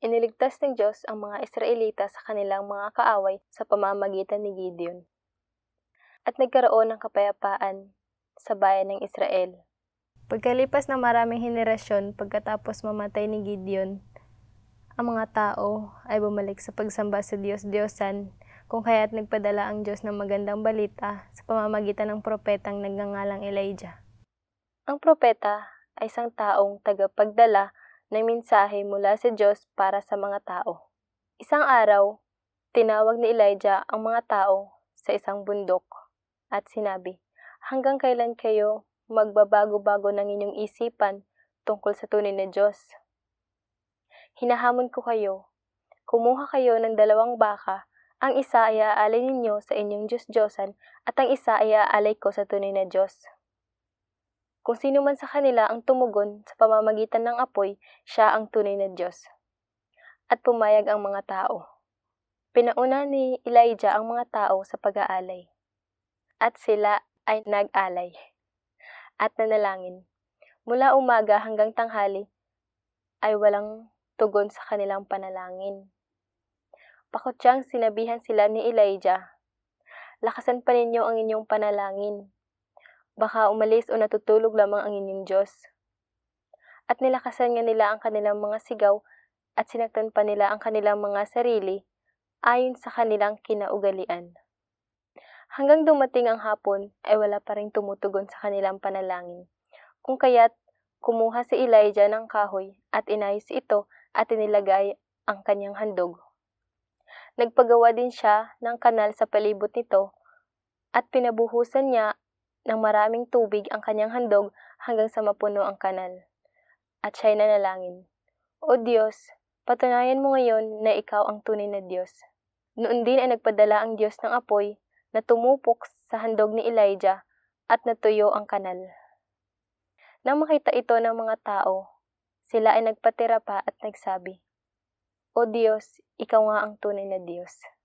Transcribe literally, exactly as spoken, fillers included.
Iniligtas ng Diyos ang mga Israelita sa kanilang mga kaaway sa pamamagitan ni Gideon. At nagkaroon ng kapayapaan sa bayan ng Israel. Pagkalipas ng maraming henerasyon pagkatapos mamatay ni Gideon, ang mga tao ay bumalik sa pagsamba sa Diyos-Diyosan, kung kaya't nagpadala ang Diyos ng magandang balita sa pamamagitan ng propetang nagngangalang Elijah. Ang propeta ay isang taong tagapagdala ng mensahe mula sa Diyos para sa mga tao. Isang araw, tinawag ni Elijah ang mga tao sa isang bundok at sinabi, "Hanggang kailan kayo magbabago-bago ng inyong isipan tungkol sa tunay na Diyos? Hinahamon ko kayo, kumuha kayo ng dalawang baka, ang isa ay aalay ninyo sa inyong Diyos-Diyosan at ang isa ay aalay ko sa tunay na Diyos. Kung sino man sa kanila ang tumugon sa pamamagitan ng apoy, siya ang tunay na Diyos." At pumayag ang mga tao. Pinauna ni Elijah ang mga tao sa pag-aalay. At sila ay nag-alay at nanalangin. Mula umaga hanggang tanghali ay walang tugon sa kanilang panalangin. Pakutyang sinabihan sila ni Elijah, "Lakasan pa ninyo ang inyong panalangin. Baka umalis o natutulog lamang ang inyong Diyos." At nilakasan nga nila ang kanilang mga sigaw at sinaktan pa nila ang kanilang mga sarili ayon sa kanilang kinaugalian. Hanggang dumating ang hapon ay wala pa ring tumutugon sa kanilang panalangin. Kung kaya't kumuha si Elijah ng kahoy at inayos ito at inilagay ang kanyang handog. Nagpagawa din siya ng kanal sa palibot nito at pinabuhusan niya ng maraming tubig ang kanyang handog hanggang sa mapuno ang kanal. At siya'y nanalangin, "O Diyos, patunayan mo ngayon na ikaw ang tunay na Diyos." Noon din ay nagpadala ang Diyos ng apoy na tumupok sa handog ni Elijah at natuyo ang kanal. Nang makita ito ng mga tao, sila ay nagpatira pa at nagsabi, "O Diyos, ikaw nga ang tunay na Diyos."